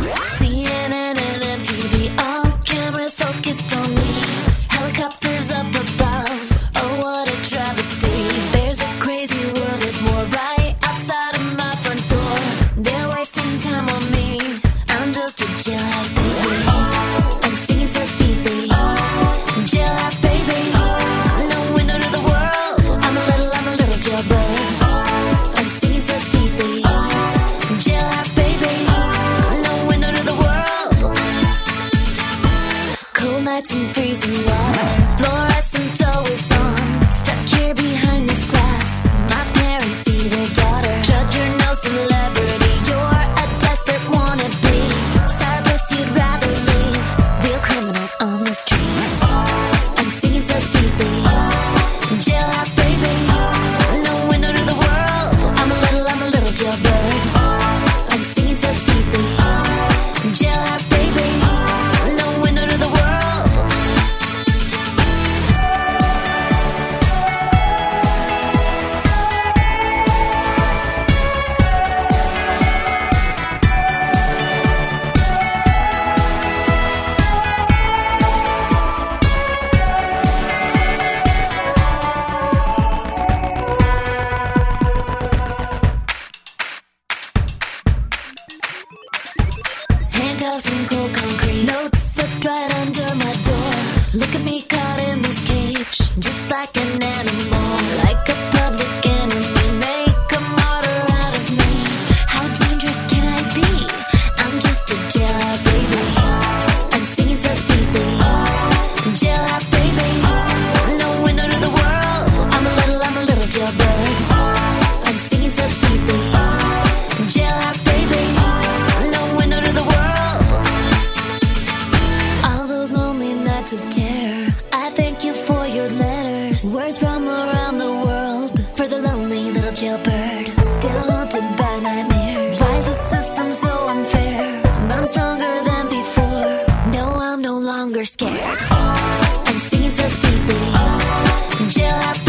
CNN and MTV, all cameras focused on me. Helicopters up above, oh what a travesty. There's a crazy world at war right outside of my front door. They're wasting time on me, I'm just a jailhouse baby. I'm singing so sweetly, jailhouse baby. No window to the world, I'm a little jailbird. I'm singing so sweetly, jailhouse baby. No window to the world. Cold nights and freezing water, fluorescence always on. Stuck here behind this glass, my parents see their daughter. Judge, you're no celebrity, you're a desperate wannabe. Starbucks, you'd rather leave real criminals on the streets. I'm singing so sweetly, jailhouse baby. No window to the world, I'm a little jailbird. I'm singing so sweetly, jailhouse baby. No window to the world. Handcuffs and cold concrete, notes slipped right under my door. Look at me caught in this cage, just like an animal, like a public enemy. Make a martyr out of me. How dangerous can I be? I'm just a jailhouse baby. I'm singing so sweetly, jailhouse baby. No window to the world, I'm a little jailbird. I'm singing so sweetly, jailhouse baby. No window to the world. All those lonely nights of terror, I thank you for your letters. Words from around the world for the lonely little jailbird. Still haunted by nightmares. Why is the system so unfair? But I'm stronger than before. No, I'm no longer scared. I'm singing so sweetly, jailhouse